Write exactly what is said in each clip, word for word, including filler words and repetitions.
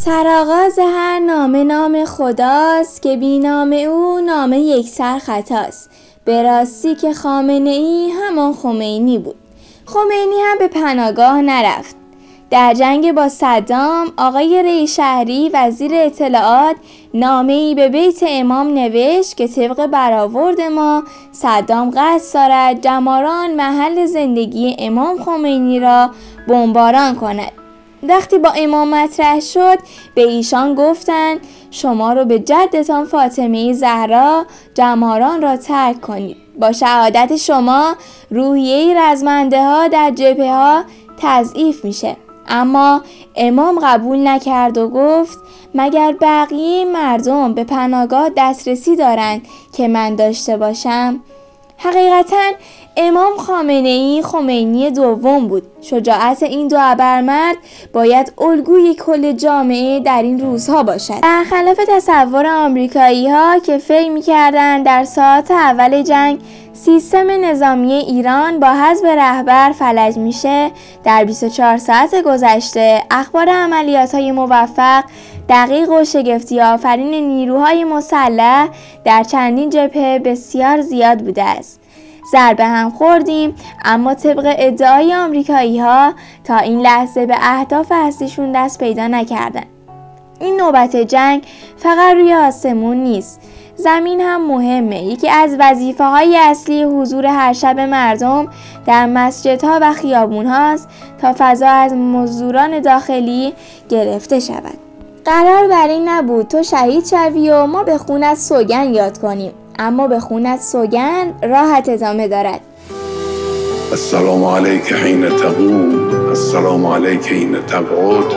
سرآغاز هر نامه نام خداست که بی نام او نامه یک سر خطاست. به راستی که خامنه ای همان خمینی بود. خمینی هم به پناهگاه نرفت. در جنگ با صدام آقای ری شهری وزیر اطلاعات نامه‌ای به بیت امام نوشت که طبق برآورد ما صدام قصد دارد جماران محل زندگی امام خمینی را بمباران کند. وقتی با امام مطرح شد به ایشان گفتند شما رو به جدتان فاطمه زهرا جماران را ترک کنید. با شهادت شما روحیه رزمنده ها در جبهه ها تضعیف میشه. اما امام قبول نکرد و گفت مگر بقیه مردم به پناهگاه دسترسی دارند که من داشته باشم؟ حقیقتاً امام خامنه ای خمینی دوم بود. شجاعت این دو ابرمرد باید الگوی کل جامعه در این روزها باشد. برخلاف تصور آمریکایی ها که فکر می‌کردند در ساعات اول جنگ سیستم نظامی ایران با حذف رهبر فلج میشه، در بیست و چهار ساعت گذشته اخبار عملیات‌های موفق، دقیق و شگفتی آفرین نیروهای مسلح در چندین جبهه بسیار زیاد بوده است. ضربه هم خوردیم، اما طبق ادعای آمریکایی ها تا این لحظه به اهداف اصلیشون دست پیدا نکردن. این نوبت جنگ فقط روی آسمون نیست، زمین هم مهمه. یکی از وظیفه های اصلی حضور هر شب مردم در مسجدها و خیابون هاست تا فضا از مزدوران داخلی گرفته شود. قرار بر این نبود تو شهید شوی و ما به خونت سوگند یاد کنیم، اما به خونت سوگند راحت ادامه دارد. السلام علیک حین تقوم، السلام علیک حین تقعد،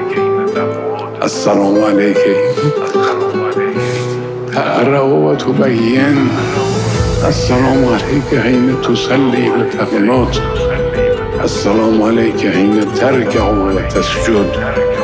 السلام علیک تقرأ و تبین، السلام علیک حین تصلی و تقنط، السلام علیک حین ترکع و تسجد.